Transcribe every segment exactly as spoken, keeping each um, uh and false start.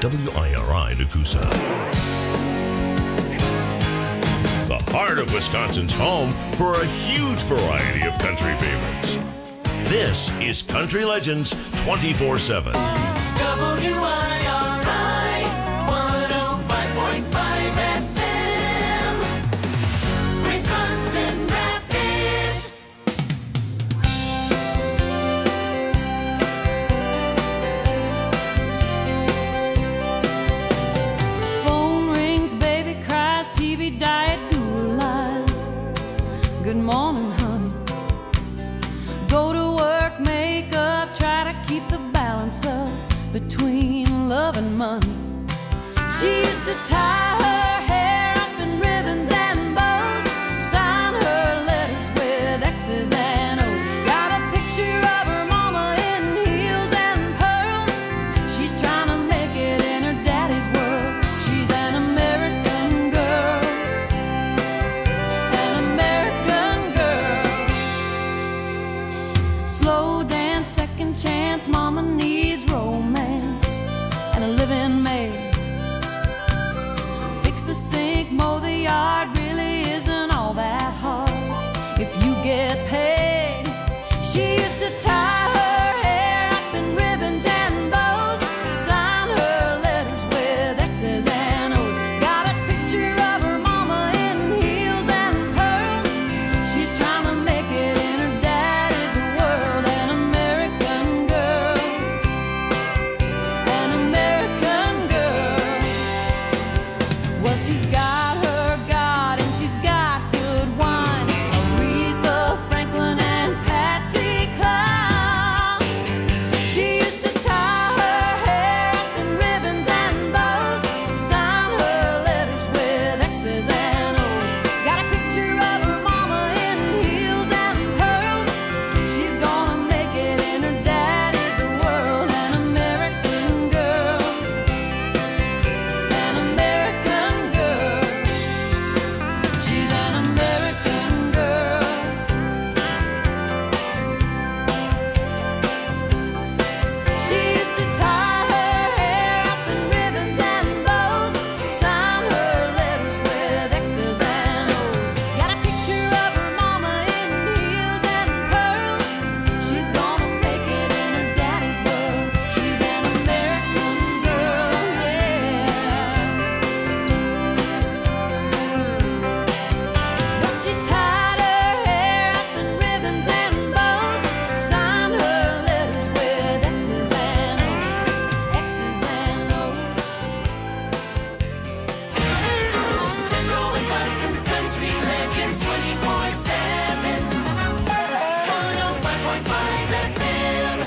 W I R I Nakusa. The heart of Wisconsin's home for a huge variety of country favorites. This is Country Legends twenty-four seven. W I R I one oh five point five F M, Wisconsin Rapids. Phone rings, baby cries, T V diet, Google lies. Good morning, honey. Go to work, make up, try to keep the balance up between love and money. She used to tie her hair up in ribbons and bows, sign her letters with X's and O's. Got a picture of her mama in heels and pearls. She's trying to make it in her daddy's world. She's an American girl, an American girl. Slow dance, second chance, mama needs romance and a living maid. Fix the sink, mow the yard, really isn't all that hard if you get paid. She used to tie her hair up in ribbons and bows, sign her letters with X's and O's. Got a picture of her mama in heels and pearls. She's trying to make it in her daddy's world. An American girl, an American girl. Well, she's got her God and she's got good wine. Aretha Franklin and Patsy Cline. She used to tie her hair up in ribbons and bows, sign her letters with X's and O's. Got a picture of her mama in heels and pearls. She's gonna make it in her daddy's world. An American girl, an American girl. She's an American girl. She used to tie her hair up in ribbons and bows, sign her letters with X's and O's. Got a picture of her mama in heels and pearls. She's gonna make it in her daddy's world. She's an American girl, yeah. But she tied her hair up in ribbons and bows, signed her letters with X's and O's, X's and O's. Central Wisconsin's Country Legends twenty-four seven, one oh five point five F M.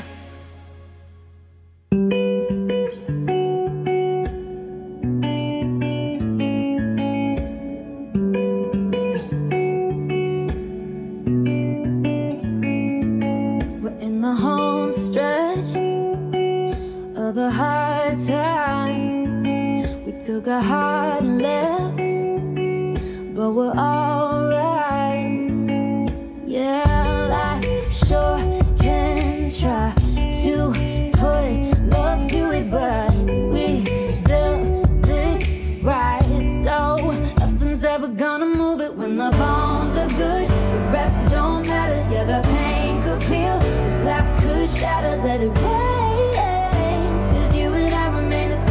We're in the home stretch of the hard times. We took a hard left, but we're alright. Yeah, life sure can try to put love to it, but we built this right, so nothing's ever gonna move it. When the bones are good, the rest don't matter. Yeah, the pain could peel, the glass could shatter. Let it rain, 'cause you and I remain the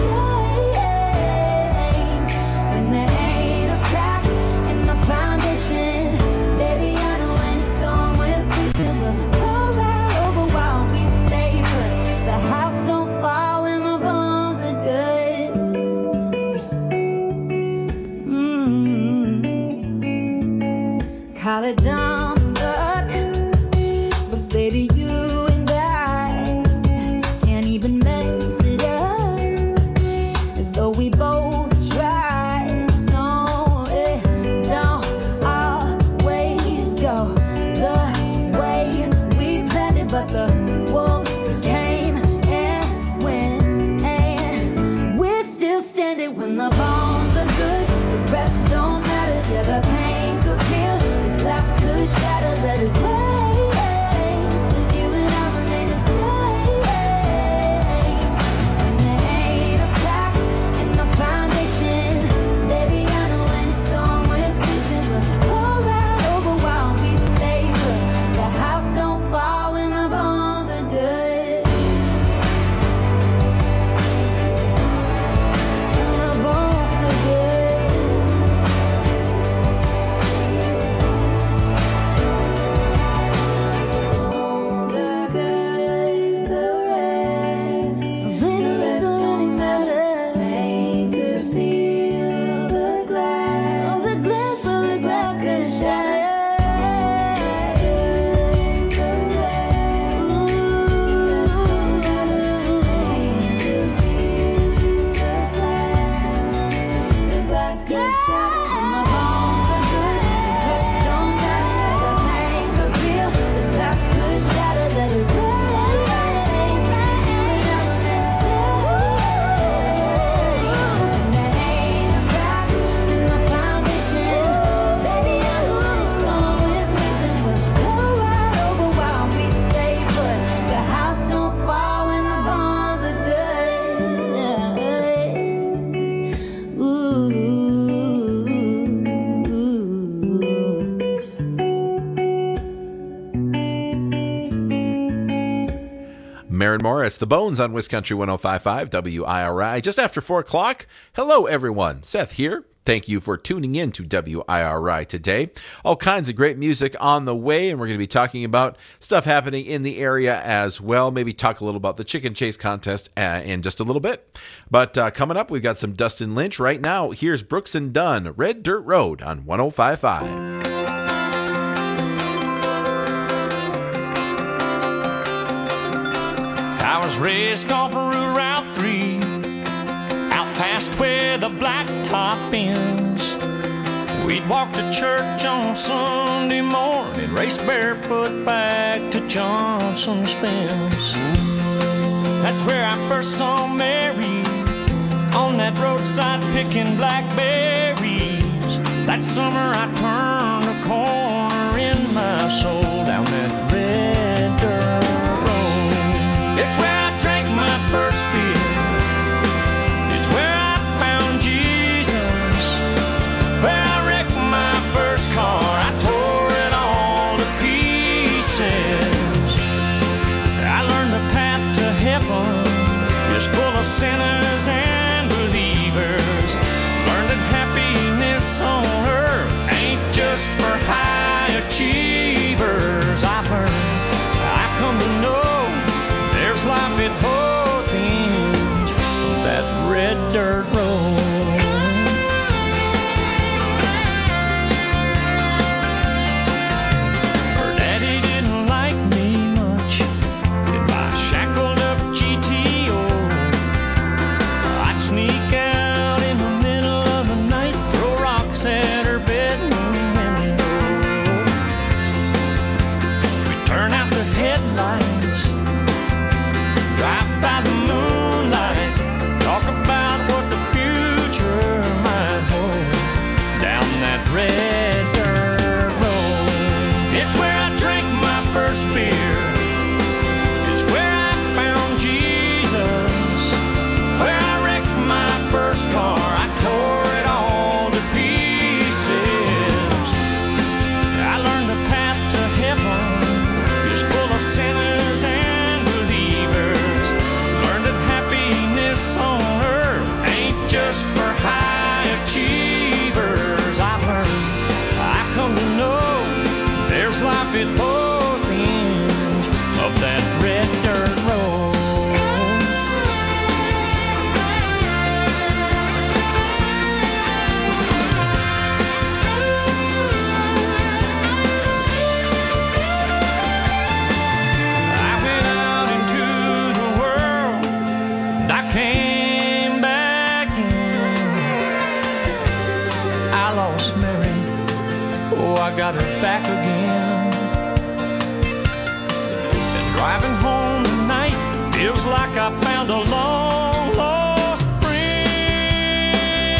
same. When there ain't a crack in the foundation, baby, I know when it's storm, when we simple. Roll right over while we stay put. The house don't fall when the bones are good. Mm. Call it dumb luck, but baby, you and I can't even mess it up. Though we both try, no, it don't always go the way we planned it. But the wolves came and went, and we're still standing. When the bones are good, the rest don't matter. Yeah, the pain could peel, the glass could shatter. Let it rain, 'cause you and I remain the same. When there ain't a crack hour. It's The Bones on Wiscountry one oh five point five W I R I. Just after four o'clock. Hello, everyone. Seth here. Thank you for tuning in to W I R I today. All kinds of great music on the way, and we're going to be talking about stuff happening in the area as well. Maybe talk a little about the Chicken Chase contest uh, in just a little bit. But uh, coming up, we've got some Dustin Lynch. Right now, here's Brooks and Dunn, Red Dirt Road on one oh five point five. I was raised off of Route three, out past where the blacktop ends. We'd walk to church on Sunday morning, race barefoot back to Johnson's fence. That's where I first saw Mary, on that roadside picking blackberries. That summer I turned a corner in my soul down that red dirt road. It's where I drank my first beer. It's where I found Jesus. Where I wrecked my first car. I tore it all to pieces. I learned the path to heaven is full of sinners and believers. Learned that happiness on earth ain't just for high achievers. I learned, I come to know there's life at both ends of that red dirt road. Her daddy didn't like me much in my shackled up G T O. I'd sneak out in the middle of the night, throw rocks at her bedroom window. We'd turn out the headlights, drive by the moonlight, talk about what the future might hold down that red dirt road. It's where I drank my first beer. It's where I found Jesus. Where I wrecked my first car. I tore it all to pieces. I learned the path to heaven is full of sinners and believers. Learned that happiness on earth ain't just for high achievers. I learned, I come to know there's life at both ends of that red dirt road. I went out into the world and I came back in. I lost Mary, oh, I got her back again. And driving home tonight feels like I found a long lost friend.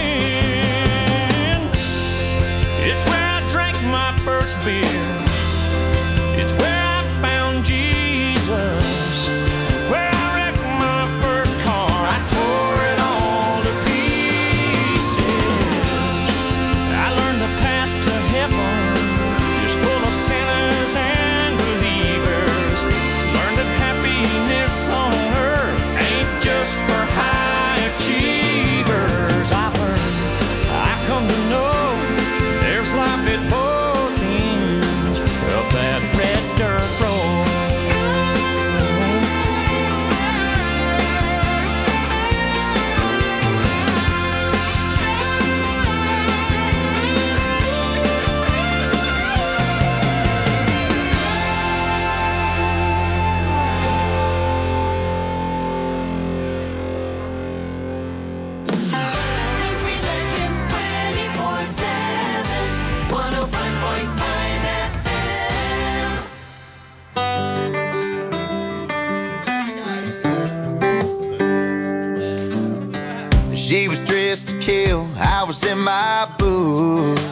It's where I drank my first beer. It's where I found Jesus. Where I wrecked my first car. I tore it all to pieces. I learned the path to heaven is full of sinners and believers. Learned that happiness on earth ain't just for high achievers. I learned, I come to know there's life at both ends of that red dirt road. Country Legends twenty-four seven, one oh five point five F M. She was dressed to kill, I was in my boots.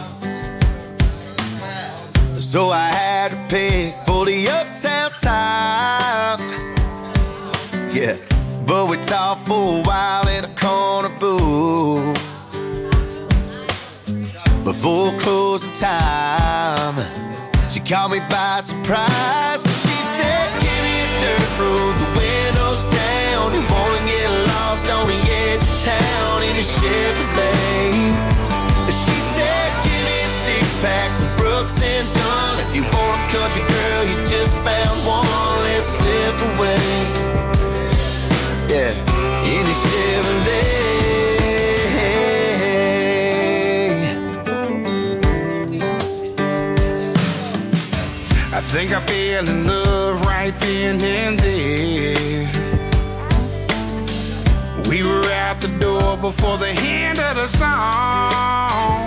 So I had to pick for the uptown top. Yeah, but we talked for a while in a corner booth before closing time. She caught me by surprise. She said, give me a dirt road, the windows down. slip away. Yeah, in a Chevrolet. I think I fell in love right then and there. We were out the door before the end of the song.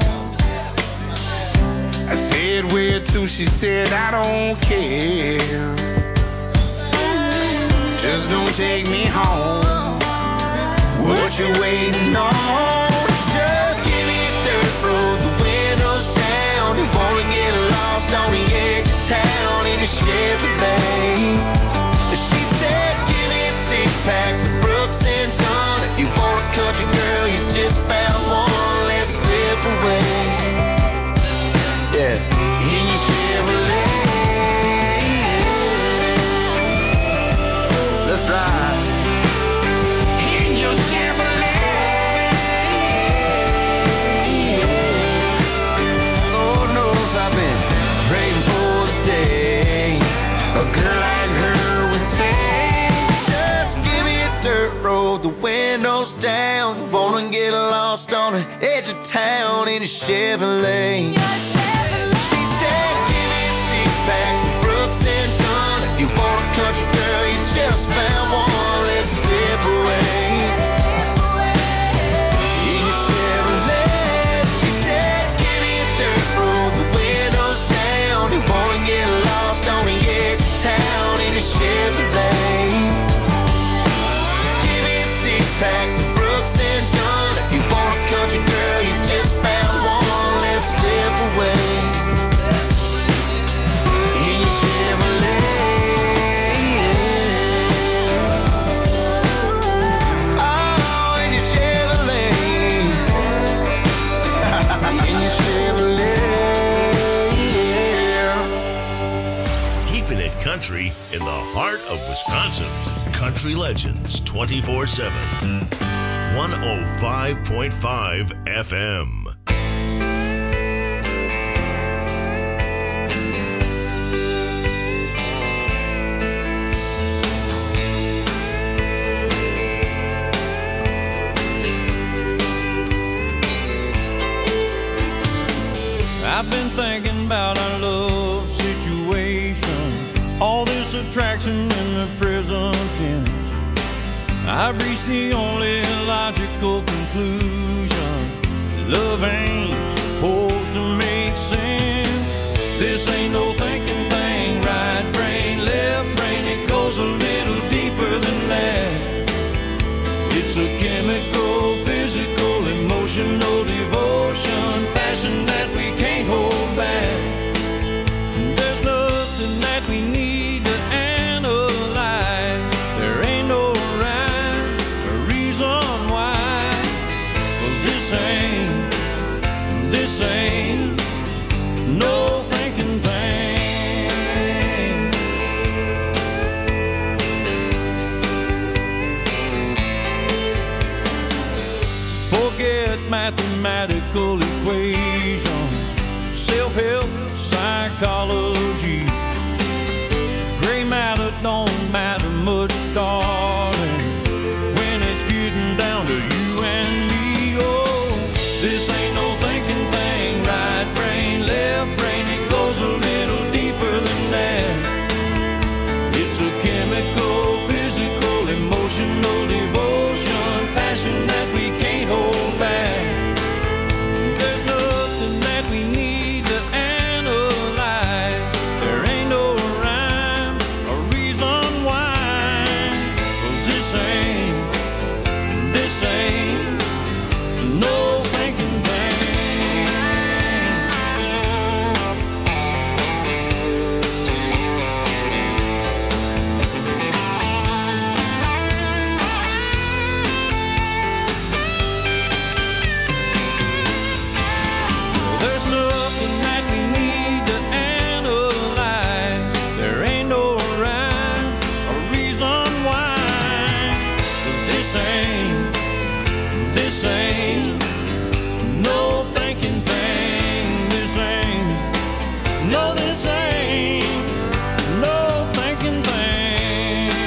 I said, where to? She said, I don't care. Just don't take me home. What you waiting on? Just give me a dirt road, the windows down. You wanna get lost on the edge of town in a Chevrolet. She said, give me six packs of Brooks and Dunn. If you want a country girl, you just found one. Let's slip away. Yeah, in your Chevrolet. Let's ride. In your Chevrolet. Lord knows I've been praying for the day a girl like her would say, just give me a dirt road, the windows down. Wanna get lost on the edge of town in a Chevrolet. She said, give me six packs of Brooks and Dunn. If you want a country girl, you just found one. Let's slip away. In your Chevrolet. She said, give me a dirt road, the windows down. You wanna get lost on the edge of town in a Chevrolet. Give me six packs of Brooks and Dunn. If you want a country girl, you just found one. Let's slip away. In your Chevrolet. Oh, in your Chevrolet. In your Chevrolet. Keeping it country in the heart of Wisconsin. Country Legends twenty-four seven. one oh five point five F M. I've been thinking about our love situation, all this attraction in the present tense. I've reached the only logical conclusion: love ain't supposed to make sense. This ain't no thinking thing, right brain, left brain, it goes a little deeper than that. It's a chemical, physical, emotional devotion, passion that we can't hold back. There's nothing that we need to analyze. There ain't no rhyme or reason why. 'Cause this ain't, this ain't no thinking thing. Forget mathematical equations, self-help, psychology. Gray matter don't matter much, darling, when it's getting down to you and me. Oh, this ain't no thinking thing, right brain, left brain, it goes a little deeper than that. It's a chemical, physical, emotional devotion, passion that we can't hold back. There's nothing that we need to analyze. There ain't no rhyme or reason why. 'Cause this ain't, this ain't no thinking thing. There's nothing that we need to analyze. There ain't no rhyme or reason why. 'Cause this ain't, this ain't no thinking thing. This ain't, no, this ain't no thinking thing.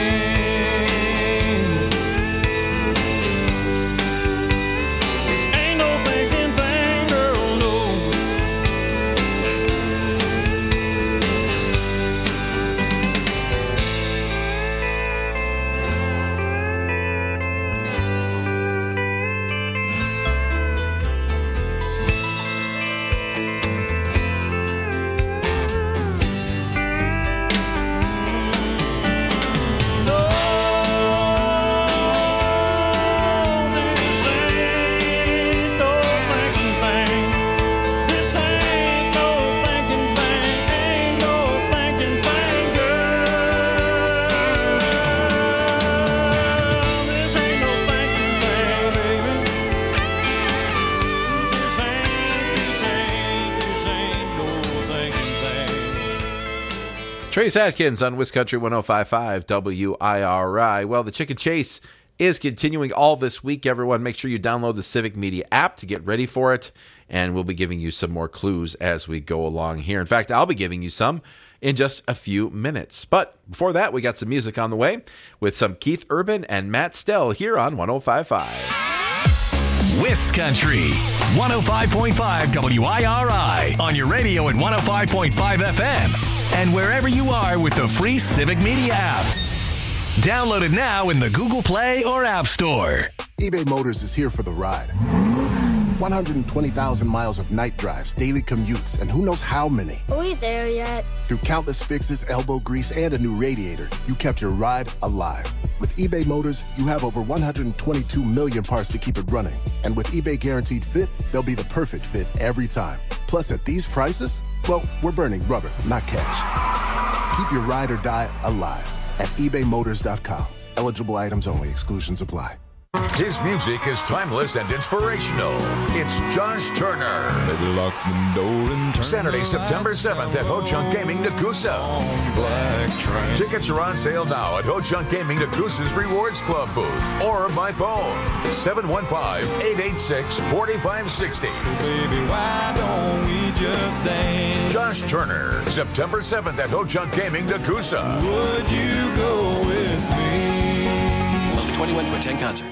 Trace Atkins on Wiscountry one oh five point five W I R I. Well, the Chicken Chase is continuing all this week, everyone. Make sure you download the Civic Media app to get ready for it, and we'll be giving you some more clues as we go along here. In fact, I'll be giving you some in just a few minutes. But before that, we got some music on the way with some Keith Urban and Matt Stell here on one oh five point five. Wiscountry one oh five point five W I R I on your radio at one oh five point five F M and wherever you are with the free Civic Media app. Download it now in the Google Play or App Store. eBay Motors is here for the ride. one hundred twenty thousand miles of night drives, daily commutes, and who knows how many. Are we there yet? Through countless fixes, elbow grease, and a new radiator, you kept your ride alive. With eBay Motors, you have over one hundred twenty-two million parts to keep it running. And with eBay Guaranteed Fit, they'll be the perfect fit every time. Plus, at these prices, well, we're burning rubber, not cash. Keep your ride or die alive at ebay motors dot com. Eligible items only. Exclusions apply. His music is timeless and inspirational. It's Josh Turner. Maybe lock the door and turn Saturday, September seventh at Ho Chunk Gaming, Nakusa. Tickets are on sale now at Ho Chunk Gaming, Nakusa's Rewards Club booth or by phone seven one five, eight eight six, four five six zero. So baby, why don't we just dance? Josh Turner, September seventh at Ho Chunk Gaming, Nakusa. Would you go with me? Must be twenty-one to attend concert.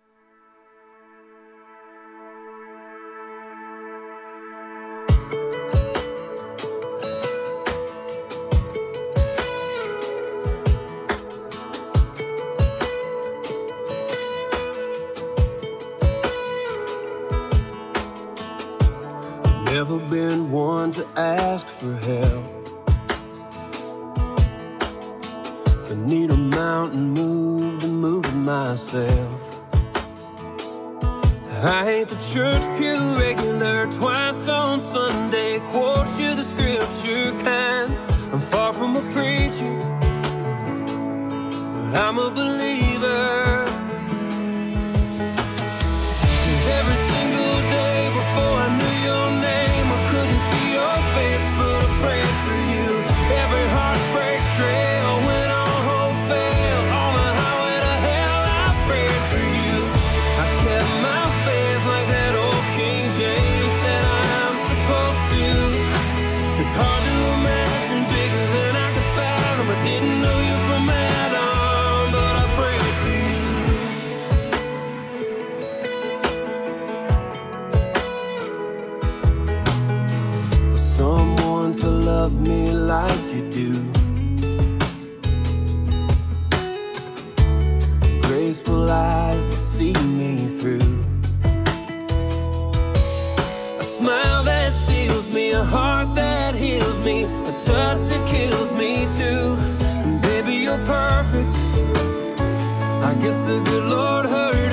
Never been one to ask for help. If I need a mountain moved, I'm moving myself. I ain't the church pew regular, twice on Sunday, quote you the scripture kind. I'm far from a preacher, but I'm a believer. 'Cause every single day before I knew your name, I couldn't see your face, but I prayed for you. Every heartbreak trail went on wholesale. On the highway to hell, I prayed for you. I kept my faith like that old King James said I'm supposed to. It's hard to imagine bigger than I could fathom. I didn't know you from Adam, but I prayed for you. For someone to love me like you do, graceful eyes to see me through, a smile that steals me, a heart that heals me, a touch that kills me too. And baby, you're perfect. I guess the good Lord heard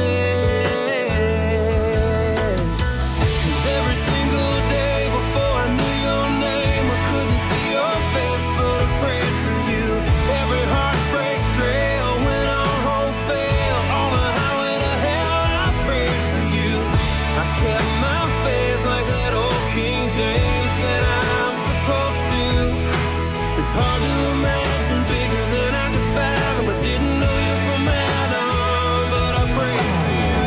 it. 'Cause every single day before I knew your name, I couldn't see your face, but I prayed for you. Every heartbreak trail went on wholesale. On the highway to hell, I prayed for you. I kept my faith like that old King James said I'm supposed to. It's hard to imagine bigger than I could fathom. I didn't know you from Adam, but I prayed for you.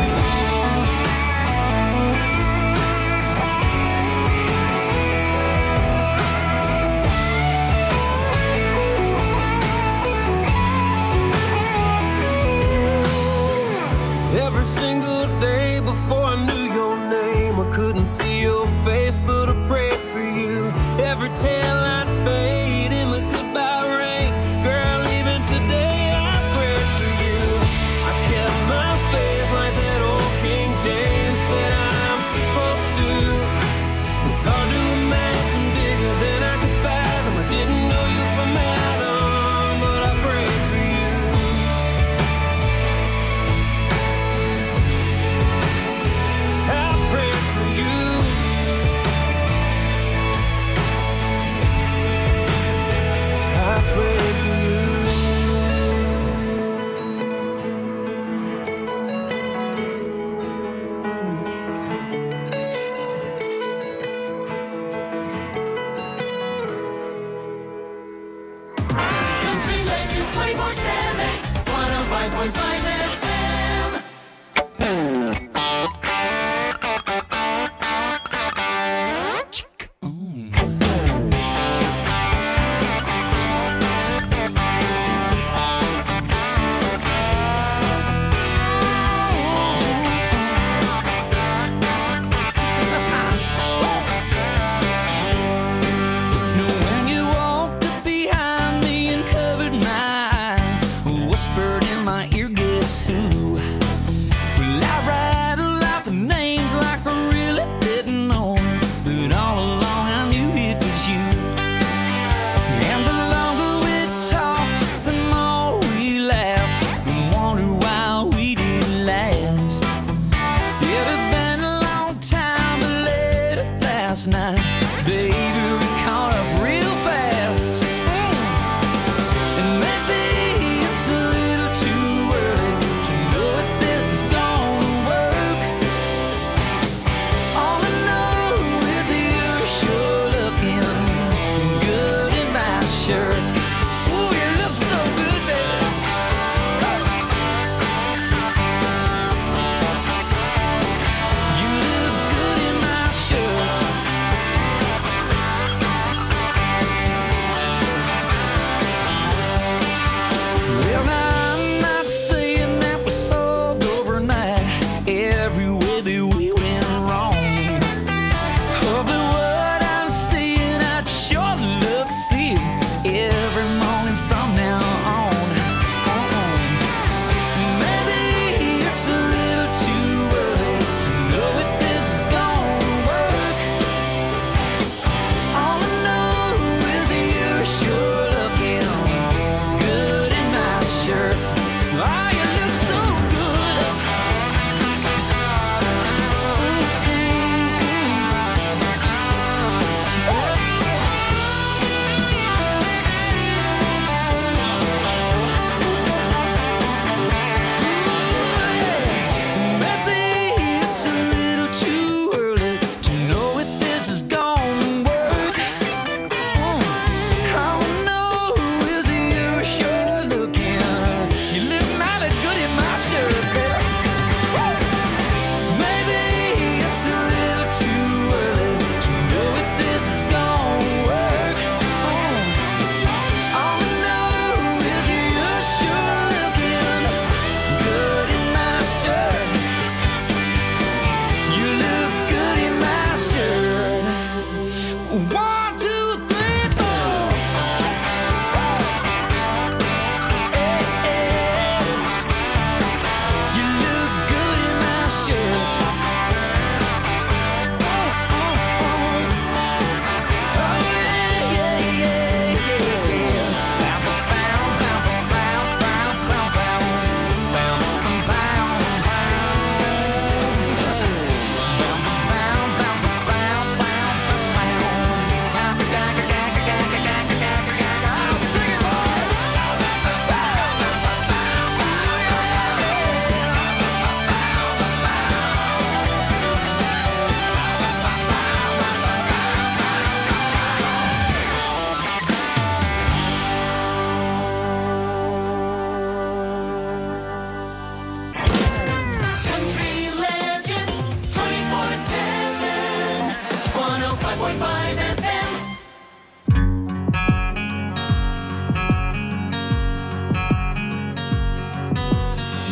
Every single day before I knew your name, I couldn't see your face, but I prayed for you. Every taillight fade in the goodbye rain, girl, even today I prayed for you. I kept my faith like that old King James said I'm supposed to. It's hard to imagine bigger than I could fathom. I didn't know you from Adam, but I prayed for you.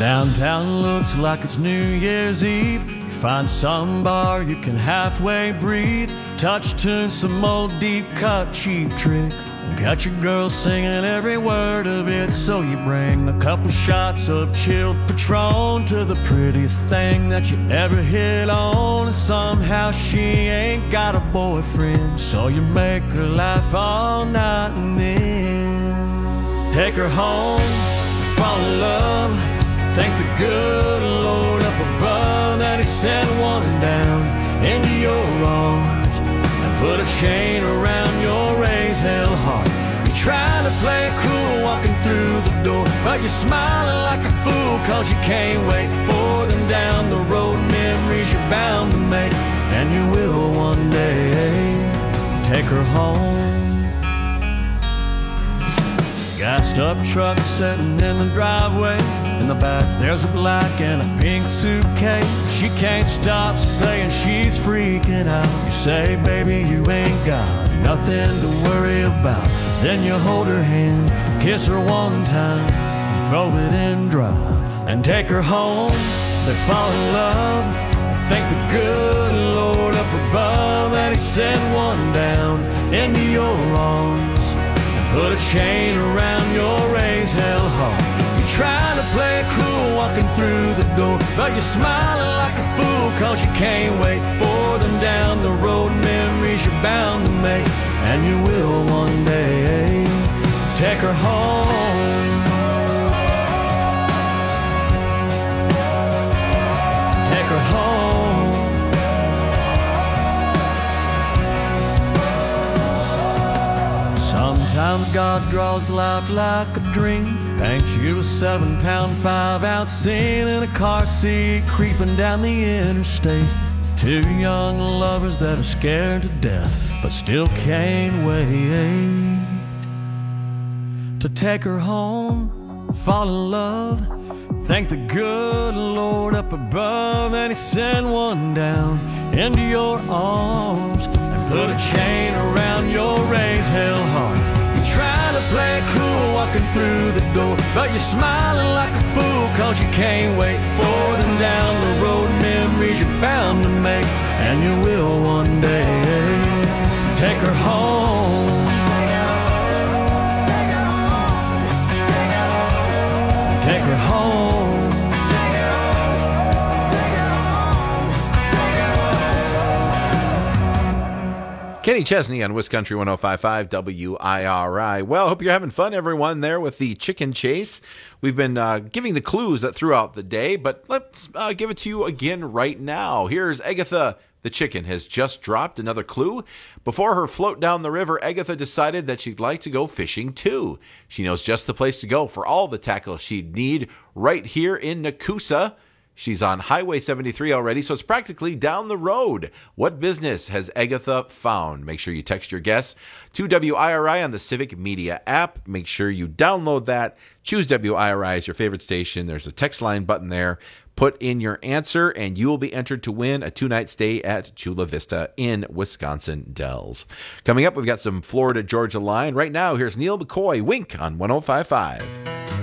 Downtown looks like it's New Year's Eve. You find some bar you can halfway breathe. Touch tune, some old deep cut cheap trick. Got your girl singing every word of it. So you bring a couple shots of chilled Patron to the prettiest thing that you ever hit on. And somehow she ain't got a boyfriend, so you make her laugh all night and then take her home, fall in love. Thank the good Lord up above that he sent one down into your arms and put a chain around your raised hell heart. You're trying to play it cool walking through the door, but you're smiling like a fool cause you can't wait for them down the road. Memories you're bound to make, and you will one day take her home. Gassed up truck sitting in the driveway. In the back there's a black and a pink suitcase. She can't stop saying she's freaking out. You say, baby, you ain't got nothing to worry about. Then you hold her hand, kiss her one time, and throw it in drive and take her home. They fall in love. Thank the good Lord up above that he sent one down into your arms. Put a chain around your raised hell heart. You're trying to play it cool walking through the door, but you're smiling like a fool cause you can't wait for them down the road. Memories you're bound to make, and you will one day take her home. Take her home. Sometimes God draws life like a dream, paints you a seven pound, five ounce scene in a car seat, creeping down the interstate. Two young lovers that are scared to death, but still can't wait to take her home, fall in love. Thank the good Lord up above that he sent one down into your arms and put a chain around your raised hell heart. Trying to play it cool walking through the door, but you're smiling like a fool cause you can't wait for them down the road. Memories you're bound to make, and you will one day take her home. Take her home. Kenny Chesney on Wiscountry one oh five point five W I R I. Well, hope you're having fun, everyone, there with the chicken chase. We've been uh, giving the clues throughout the day, but let's uh, give it to you again right now. Here's Agatha. The chicken has just dropped another clue. Before her float down the river, Agatha decided that she'd like to go fishing too. She knows just the place to go for all the tackle she'd need right here in Nakusa. She's on Highway seventy-three already, so it's practically down the road. What business has Agatha found? Make sure you text your guess to W I R I on the Civic Media app. Make sure you download that. Choose W I R I as your favorite station. There's a text line button there. Put in your answer, and you will be entered to win a two-night stay at Chula Vista in Wisconsin Dells. Coming up, we've got some Florida-Georgia line. Right now, here's Neil McCoy, Wink on one oh five point five.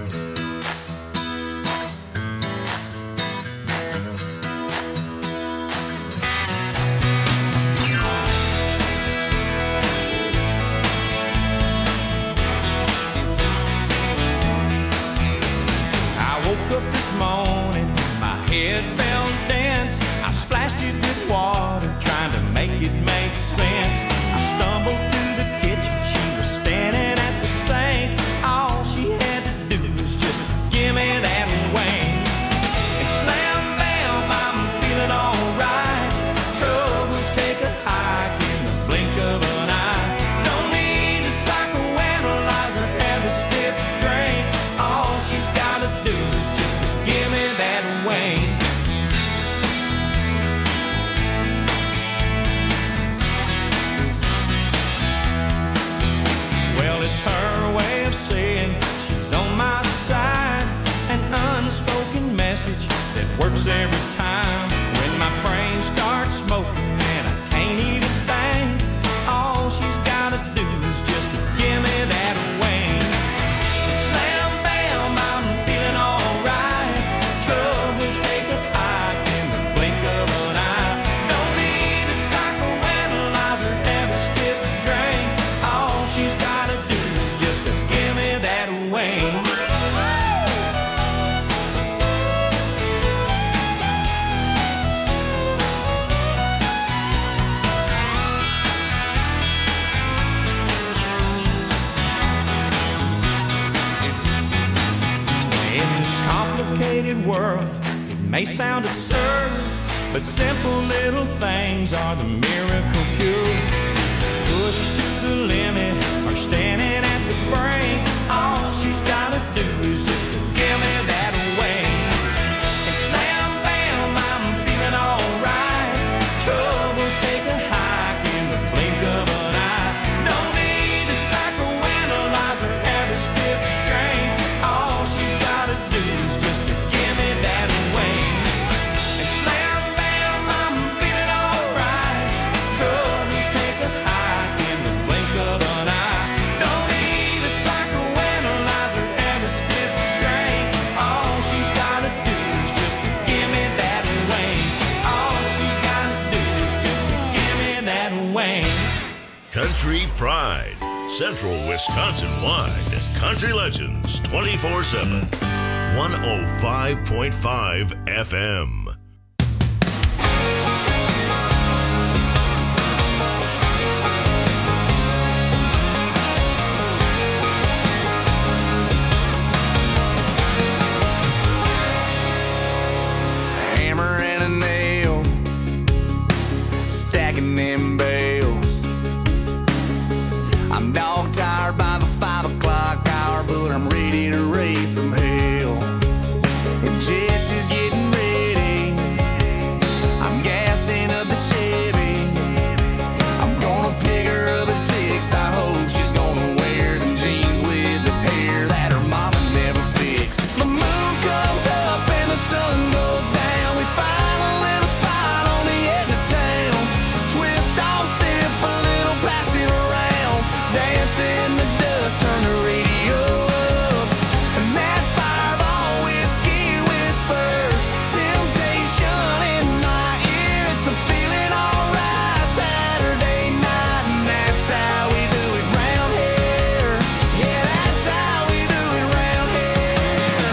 Head fell dense. I splashed it with water, trying to make it make sense. I stumbled to the kitchen. She was standing at the sink. All she had to do was just give me that wing. And slam bam, I'm feeling alright. Troubles take a hike in the blink of an eye. Don't need to psychoanalyze or have a stiff drink. All she's gotta do is just give me that wing. world. It may sound absurd, but simple little things are the miracle cure. Pushed to the limit or standing at the brink, all she's gotta do is just give me that wing. And slam bam, I'm feeling alright. Troubles take a hike in the blink of an eye. No need to psychoanalyze or have a stiff drink. All she's gotta do is just give me that wing. And slam bam, I'm feeling alright. Troubles take a hike in the blink of an eye. No need to psychoanalyze or have a stiff drink. All she's gotta do is just give me that wing. All she's gotta do is just give me that wing. Country Pride, Central Wisconsin wide. Country Legends twenty-four seven. one oh five point five F M. Hammer and a nail, stacking them bales. I'm dog tired by the five o'clock hour, but I'm ready to raise some hell. And Jesse's getting ready. I'm gassing up the Chevy. I'm gonna pick her up at six. I hope she's gonna wear them jeans with the tear that her mama never fixed. The moon comes up and the sun goes down. We find a little spot on the edge of town. Twist off, sip a little, pass it around. Dance in the dust, turn the radio up. And that fireball whiskey whispers temptation in my ear. It's a feeling alright Saturday night, and that's how we do it round here. Yeah, that's how we do it round here.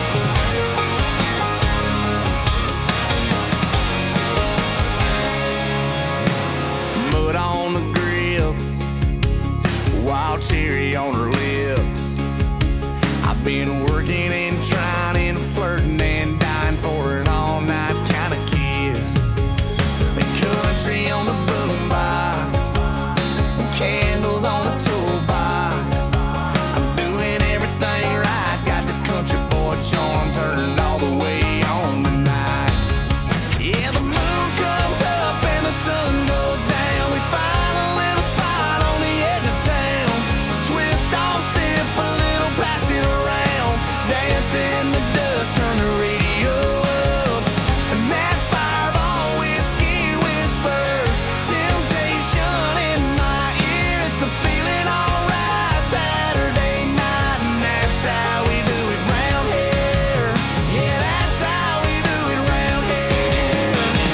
Mud on the grips, wild cherry on her lips. I've been working and trying and flirting and dying for an all-night kind of kiss. The country on the boombox, candles on the toolbox. I'm doing everything right, got the country boy charm turned all the way on tonight. Yeah, the moon comes up and the sun goes down. We find a little spot on the edge of town. Twist off, sip a little, pass it around. Dance in the dust, turn the radio up. And that fireball whiskey whispers temptation in my ear. It's a feeling alright Saturday night, and that's how we do it round here. Yeah, that's how we do it round here.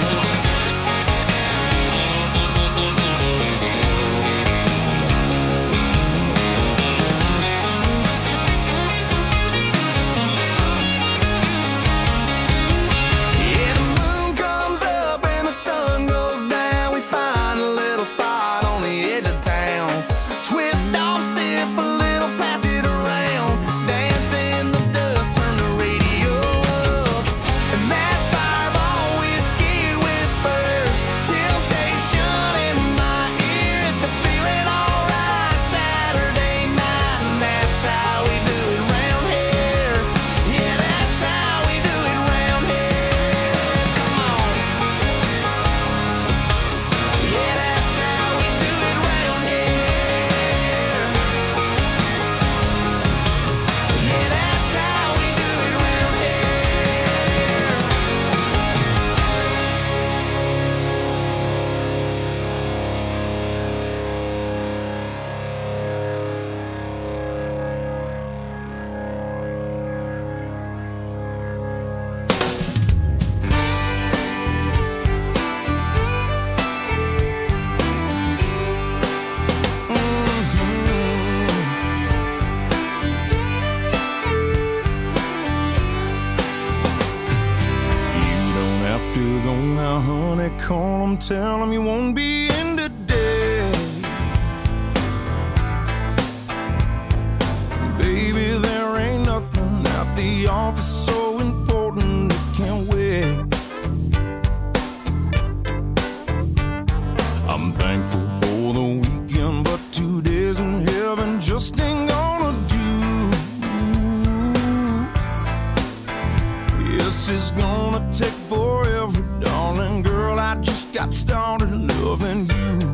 Yeah, the moon comes up and the sun goes down. We find a little spot on the edge of town. Twist off, sip a little, pass it around. Dance in the dust, turn the radio up. And that fireball whiskey whispers temptation in my ear. It's a feeling alright Saturday night, and that's how we do it round here. Yeah, that's how we do it round here. Come on. Yeah, that's how we do it round here. Yeah, that's how we do it round here. You don't have to go now, honey. Call them, tell them you won't be in today. Baby, there ain't nothing at the office so important just got started loving you.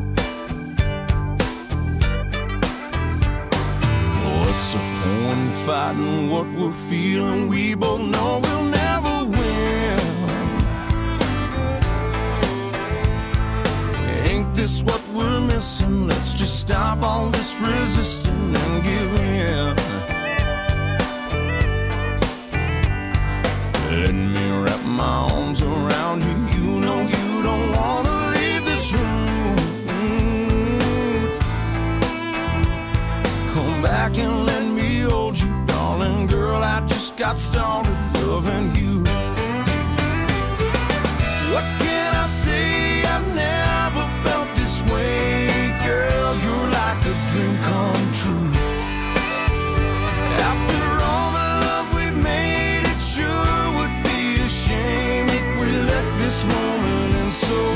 What's the point in fighting what we're feeling? We both know we'll never win. Ain't this what we're missing? Let's just stop all this resisting and give in. Let me wrap my arms around you. You know you don't wanna leave this room. Come back and let me hold you, darling girl. I just got started loving you. What can I say? I've never felt this way, girl. You're like a dream come true. After all the love we've made, it sure would be a shame if we let this moment end so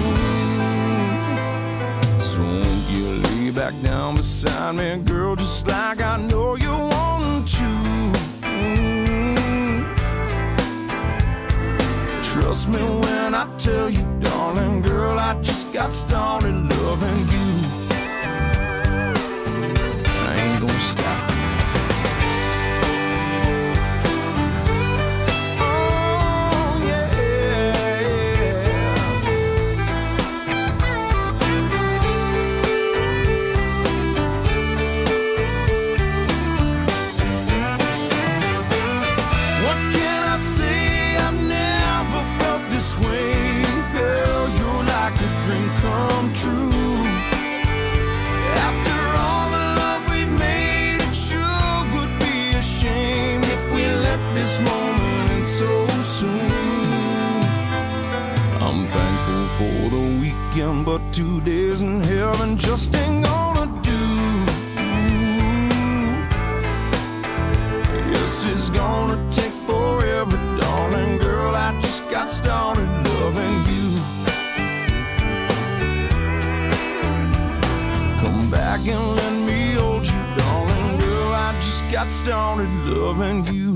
soon. So won't you lay back down beside me, girl, just like I know you want to. Mm. Trust me when I tell you, darling girl, I just got started loving you. I ain't gonna stop. For the weekend, but two days in heaven just ain't gonna do. Yes, it's gonna take forever, darling girl. I just got started loving you. Come back and let me hold you, darling girl. I just got started loving you.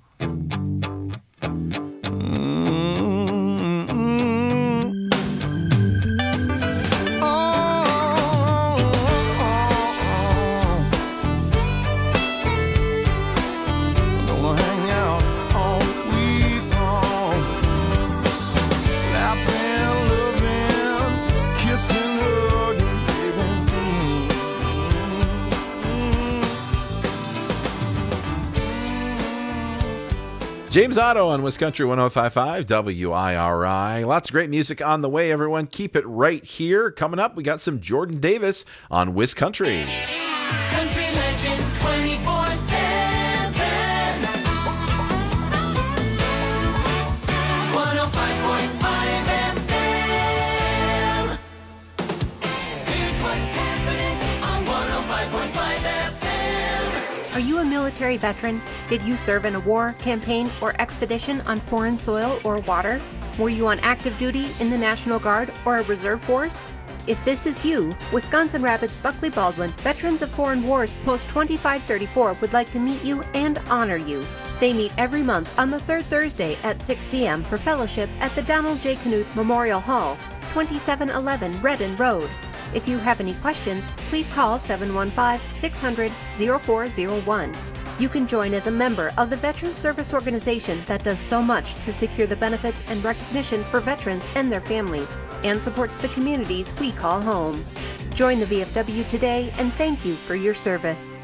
James Otto on Wiscountry one oh five point five W I R I. Lots of great music on the way, everyone. Keep it right here. Coming up, we got some Jordan Davis on Wiscountry. Country Legends twenty-four seven. one oh five point five F M. Here's what's happening on one oh five point five F M. Are you a military veteran? Did you serve in a war, campaign, or expedition on foreign soil or water? Were you on active duty in the National Guard or a reserve force? If this is you, Wisconsin Rapids Buckley Baldwin Veterans of Foreign Wars Post twenty-five thirty-four would like to meet you and honor you. They meet every month on the third Thursday at six p.m. for fellowship at the Donald J. Knuth Memorial Hall, twenty-seven eleven Redden Road. If you have any questions, please call seven one five, six hundred, oh four oh one. You can join as a member of the Veterans Service Organization that does so much to secure the benefits and recognition for veterans and their families, and supports the communities we call home. Join the V F W today, and thank you for your service.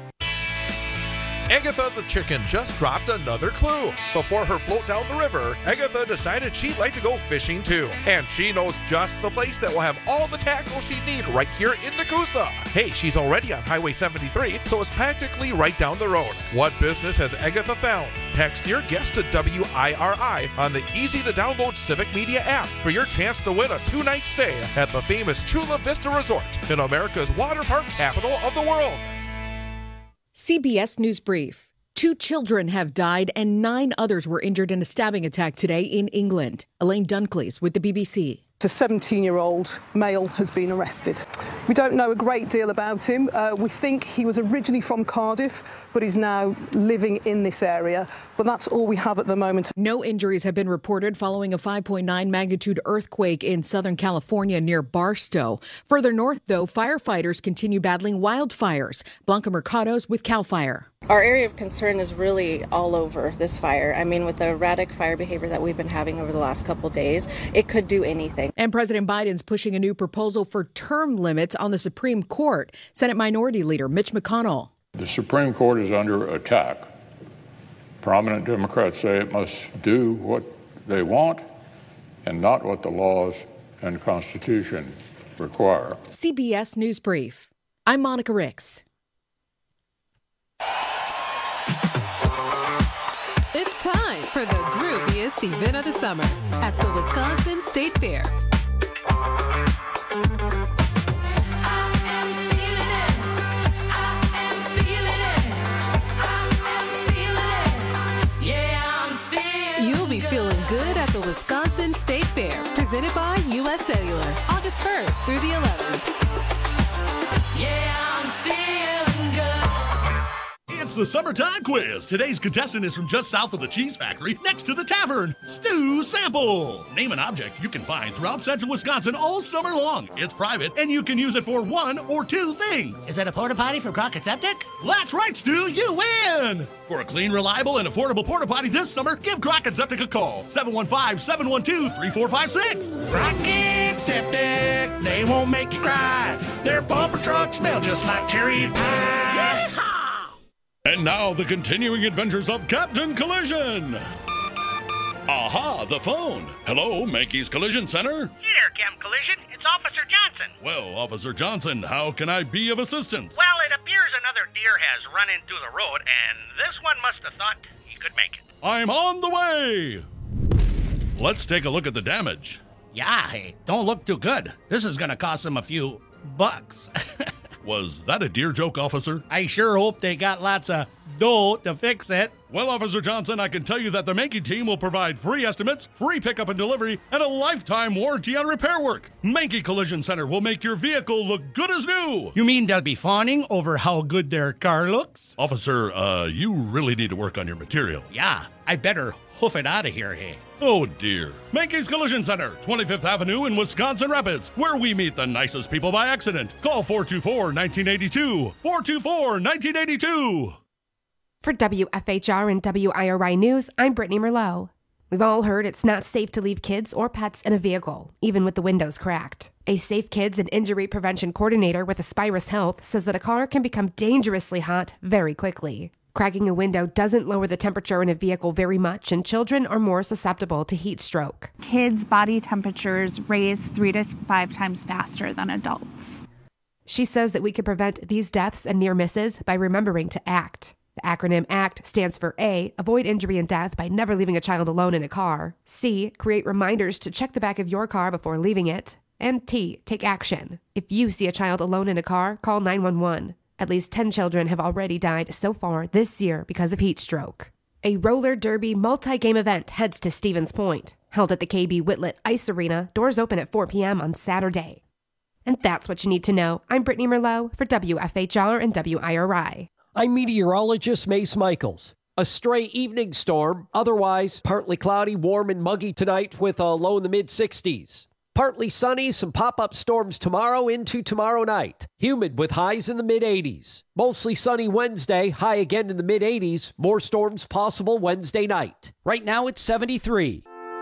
Agatha the chicken just dropped another clue. Before her float down the river, Agatha decided she'd like to go fishing too. And she knows just the place that will have all the tackle she need right here in Nakusa. Hey, she's already on Highway seventy-three, so it's practically right down the road. What business has Agatha found? Text your guess to W I R I on the easy-to-download Civic Media app for your chance to win a two-night stay at the famous Chula Vista Resort in America's water park capital of the world. C B S News Brief. Two children have died and nine others were injured in a stabbing attack today in England. Elaine Duncleys with the B B C. A seventeen-year-old male has been arrested. We don't know a great deal about him. Uh, we think he was originally from Cardiff, but is now living in this area. But that's all we have at the moment. No injuries have been reported following a five point nine magnitude earthquake in Southern California near Barstow. Further north, though, firefighters continue battling wildfires. Blanca Mercados with CAL FIRE. Our area of concern is really all over this fire. I mean, with the erratic fire behavior that we've been having over the last couple of days, it could do anything. And President Biden's pushing a new proposal for term limits on the Supreme Court. Senate Minority Leader Mitch McConnell. The Supreme Court is under attack. Prominent Democrats say it must do what they want and not what the laws and Constitution require. C B S News Brief. I'm Monica Ricks. It's time for the grooviest event of the summer at the Wisconsin State Fair. You'll be feeling good at the Wisconsin State Fair, presented by U S Cellular, August first through the eleventh. Yeah, I'm feeling good. It's the summertime quiz. Today's contestant is from just south of the Cheese Factory, next to the tavern. Stu Sample. Name an object you can find throughout central Wisconsin all summer long. It's private, and you can use it for one or two things. Is that a porta potty for Crockett Septic? That's right, Stu. You win. For a clean, reliable, and affordable porta potty this summer, give Crockett Septic a call. seven one five, seven one two, three four five six. Crockett Septic, they won't make you cry. Their bumper trucks smell just like cherry pie. Yeehaw! And now the continuing adventures of Captain Collision. Aha, the phone. Hello, Mankey's Collision Center. Here, Captain Collision. It's Officer Johnson. Well, Officer Johnson, how can I be of assistance? Well, it appears another deer has run into the road, and this one must have thought he could make it. I'm on the way. Let's take a look at the damage. Yeah, hey, don't look too good. This is gonna cost them a few bucks. Was that a deer joke, officer? I sure hope they got lots of dough to fix it. Well, Officer Johnson, I can tell you that the Mankey team will provide free estimates, free pickup and delivery, and a lifetime warranty on repair work. Mankey Collision Center will make your vehicle look good as new. You mean they'll be fawning over how good their car looks? Officer, uh, you really need to work on your material. Yeah, I better hoof it out of here, hey. Oh, dear. Mankey's Collision Center, twenty-fifth Avenue in Wisconsin Rapids, where we meet the nicest people by accident. Call four two four, one nine eight two. four two four, one nine eight two. For W F H R and W I R I News, I'm Brittany Merlot. We've all heard it's not safe to leave kids or pets in a vehicle, even with the windows cracked. A Safe Kids and Injury Prevention Coordinator with Aspirus Health says that a car can become dangerously hot very quickly. Cracking a window doesn't lower the temperature in a vehicle very much, and children are more susceptible to heat stroke. Kids' body temperatures raise three to five times faster than adults. She says that we can prevent these deaths and near misses by remembering to ACT. The acronym ACT stands for A, avoid injury and death by never leaving a child alone in a car. C, create reminders to check the back of your car before leaving it. And T, take action. If you see a child alone in a car, call nine one one. At least ten children have already died so far this year because of heat stroke. A roller derby multi-game event heads to Stevens Point. Held at the K B Whitlet Ice Arena, doors open at four p.m. on Saturday. And that's what you need to know. I'm Brittany Merlot for W F H R and W I R I. I'm meteorologist Mace Michaels. A stray evening storm, otherwise partly cloudy, warm and muggy tonight with a low in the mid-sixties. Partly sunny, some pop-up storms tomorrow into tomorrow night. Humid with highs in the mid-eighties. Mostly sunny Wednesday, high again in the mid-eighties. More storms possible Wednesday night. Right now it's seventy-three.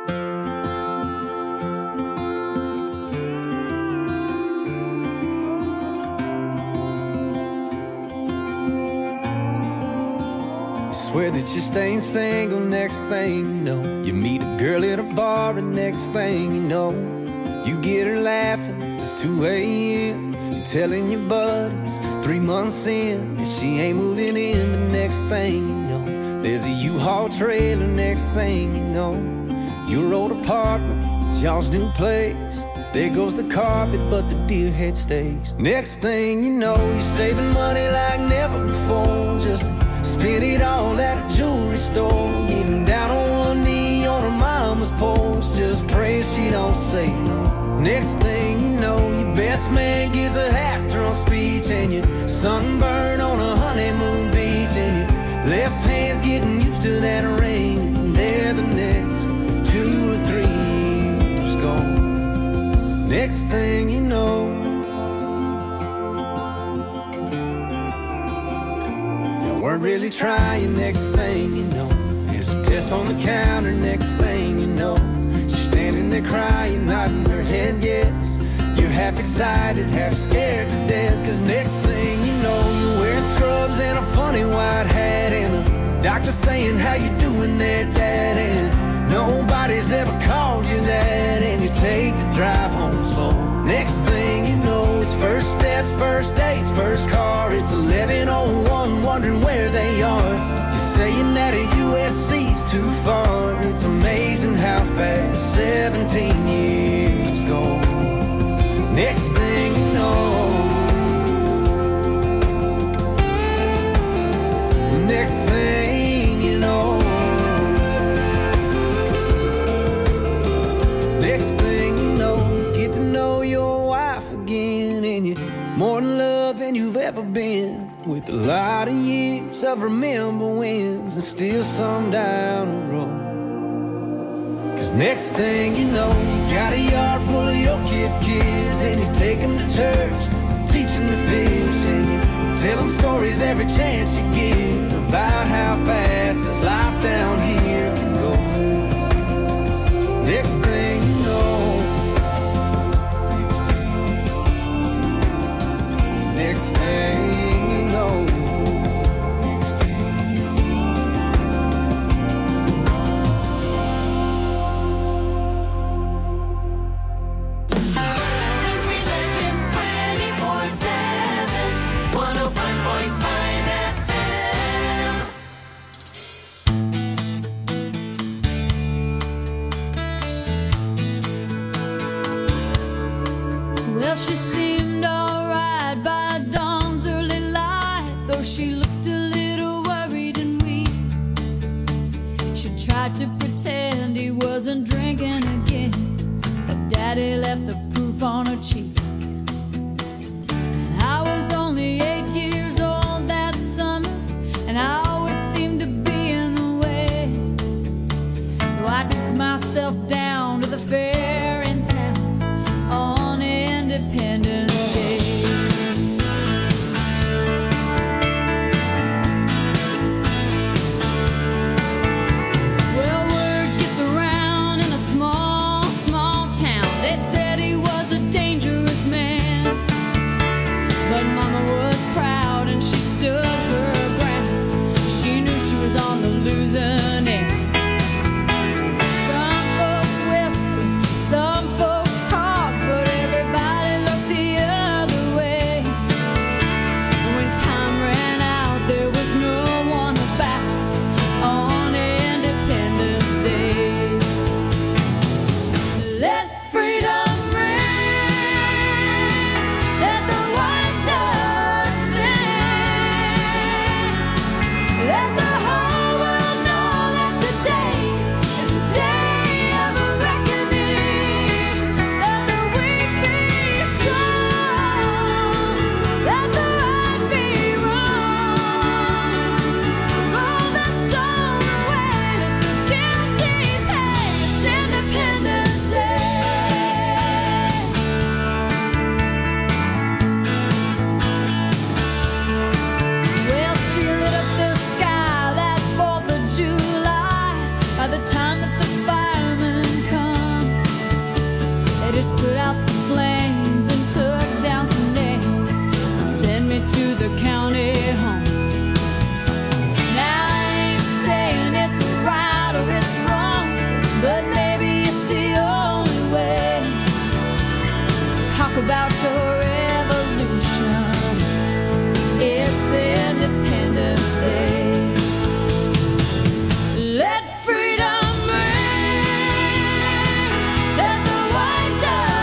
Swear that you're staying single, next thing you know, you meet a girl at a bar, and next thing you know, you get her laughing, it's two a.m. You're telling your buddies, three months in, that she ain't moving in. But next thing you know, there's a U-Haul trailer. Next thing you know, your old apartment, it's y'all's new place. There goes the carpet, but the deer head stays. Next thing you know, you're saving money like never before, just to spend it all at a jewelry store. Getting down on one knee on her mama's porch, just just pray she don't say no. Next thing you know, your best man gives a half-drunk speech, and you sunburn on a honeymoon beach, and your left hand's getting used to that ring, and there the next two or three years gone. Next thing you know, you weren't really trying. Next thing you know, there's a test on the counter. Next thing you know, she's standing there crying, nodding her head yes. You're half excited, half scared to death, cause next thing you know, you're wearing scrubs and a funny white hat, and the doctor saying, how you doing there, Dad? And nobody's ever called you that, and you take the drive home slow. Next thing you know, it's first steps, first dates, first car. It's eleven oh one, wondering where they are. You're saying that a U S C's too far. It's amazing how fast seventeen years go. Next thing you know, next thing you know, next thing you know, you get to know your wife again, and you're more in love than you've ever been, with a lot of years of remember wins and still some down the road. Cause next thing you know, you got a yard full of your kids' kids, and you take them to church, teach them to fish, and you tell them stories every chance you get about how fast this life down here can go. Next thing you know, next thing you know, Country Legends twenty-four seven, one oh five point five F M. Well, she seemed alright by dawn's early light, though she looked a little worried and weak. She tried to pretend he wasn't drinking again, but Daddy left the proof on her cheek. And I was only eight years old that summer, and I always seemed to be in the way. So I took myself down to the fair in town on Independence Day. Well, word gets around in a small, small town. They said he was a dangerous man, but Mama was proud and she stood her ground. She knew she was on the losing end. Some folks whisper, some folks talk, but everybody looked the other way. And when time ran out, there was no one about on Independence Day. Let freedom ring, let the white dove sing, let the whole world know that today is a day of a reckoning. Let the weak be strong, let the right be wrong. Roll the stone away, let the guilty pay. It's Independence Day. Well, she lit up the sky that fourth of July. By the time that the firemen come, they just put out the flames and took down some names and sent me to the county home. Now I ain't saying it's right or it's wrong, but maybe it's the only way. Talk about your revolution. It's Independence Day. Let freedom ring, let the white dove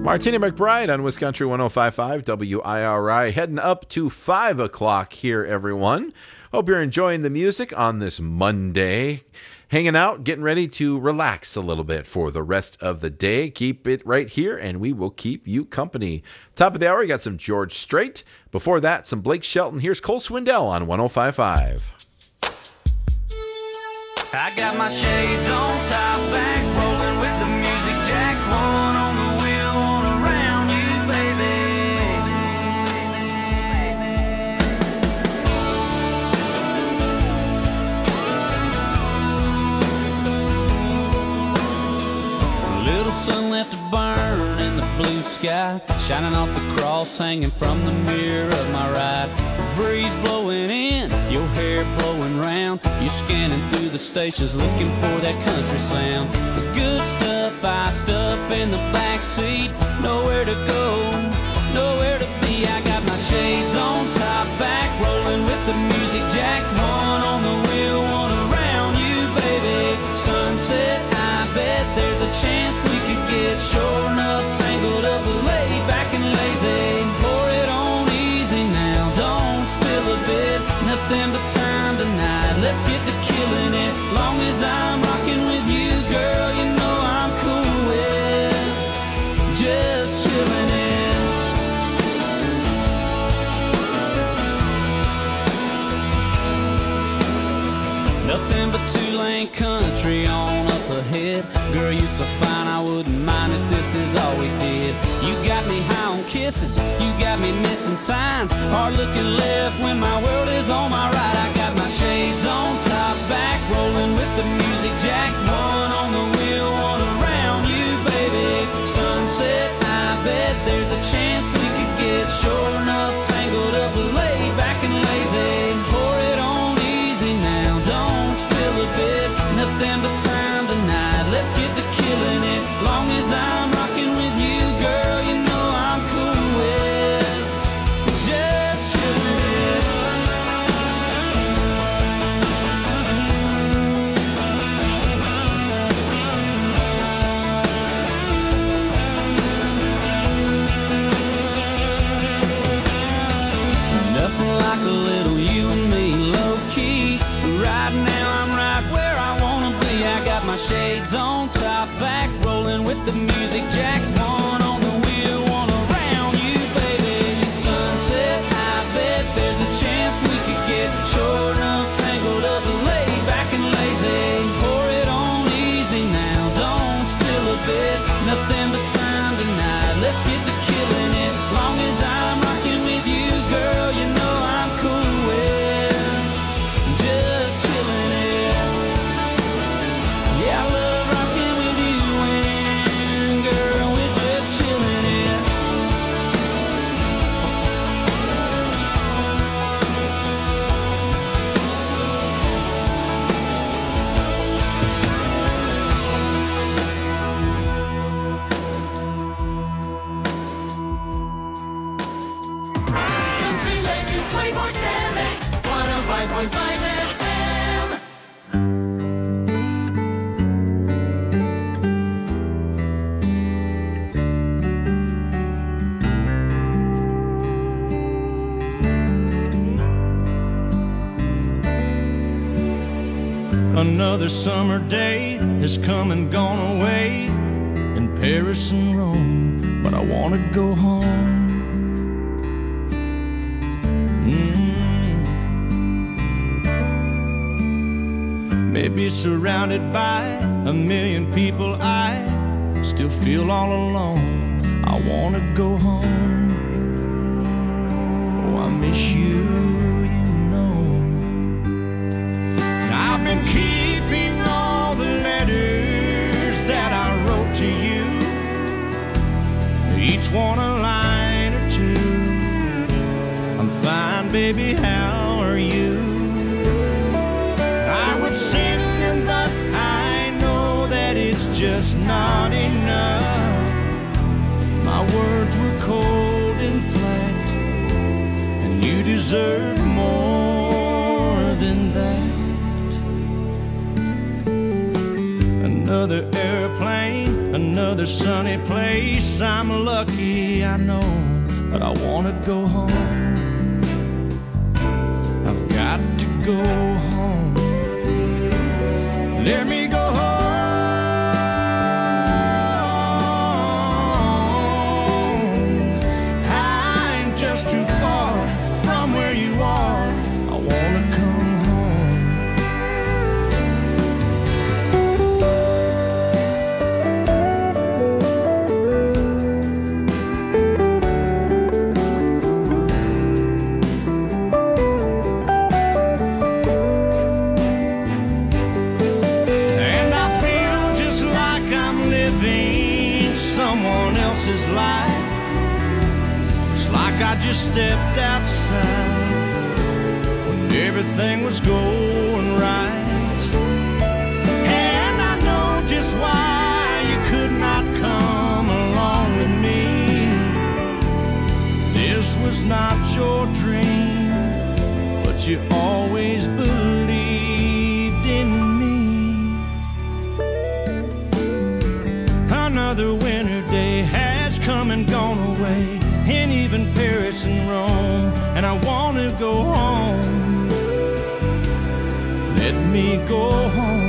Martina McBride on Wisconsin one oh five point five W I R I, heading up to five o'clock here, everyone. Hope you're enjoying the music on this Monday. Hanging out, getting ready to relax a little bit for the rest of the day. Keep it right here, and we will keep you company. Top of the hour, you got some George Strait. Before that, some Blake Shelton. Here's Cole Swindell on one oh five point five. I got my shades on, top back, rolling with the music jack. One on the wheel, one around you, baby. A little sun left to burn in the blue sky, shining off the cross hanging from the mirror of my ride. Breeze blowing in, your hair blowing round. You're scanning through the stations looking for that country sound. The good stuff iced up in the back seat. Nowhere to go, nowhere to be. I got my shades on, top back, rolling with the music jack. One on the wheel, one around you, baby. Sunset, I bet there's a chance we could get shore enough, tangled up, laid back and lazy. Pour it on easy now, don't spill a bit. Nothing but time tonight, let's get to killing it. Long as I'm rocking with you, girl, you know I'm cool with just chilling it. Nothing but two-lane country on up ahead. Girl, you so fine, I wouldn't mind if this is all we did. You got me high on kisses, you got me missing signs. Hard looking left when my world is on my right. I got my shades on, top back, rolling with the music jack. One on the wheel, one around you, baby. Sunset, I bet there's a chance we could get shore enough, tangled up, laid back and lazy. Pour it on easy now, don't spill a bit. Nothing but time tonight, let's get to killing it. Long as I'm rocking with you, girl, you know I'm cool with just chilling it. Nothing like a little you and me, low key. Right now I'm right where I wanna be. I got my shades on, top back, rolling with the music jack. One on the wheel, one around you, baby. Sunset, I bet there's a chance we could get short enough, tangled up, laid back and lazy. Pour it on easy now, don't spill a bit. Nothing but time tonight, let's get to killing it. Long as I'm rocking with you, girl, you know I'm cool with just chilling it. Yeah, I love rocking with you and girl, we're just chilling it. Country Legends twenty-four seven, one oh five point five F M. Another summer day has come and gone away in Paris and Rome, but I want to go home. Mm. Maybe surrounded by a million people, I still feel all alone. I want to go home. Oh, I miss you. I've been keeping all the letters that I wrote to you, each one a line or two. I'm fine, baby, how are you? I would send them, but I know that it's just not enough. My words were cold and flat, and you deserve more than that. Another airplane, another another sunny place. I'm lucky, I know, but I wanna go home. I've got to go home. Let me go home. I'm just too far from where you are. I wanna come home. And I feel just like I'm living someone else's life. It's like I just stepped outside when everything was going right. And I know just why you could not come along with me. This was not your dream, but you always believed in me. Another winter day has come and gone away, and even Paris and Rome, and I want to go home. Let me go home.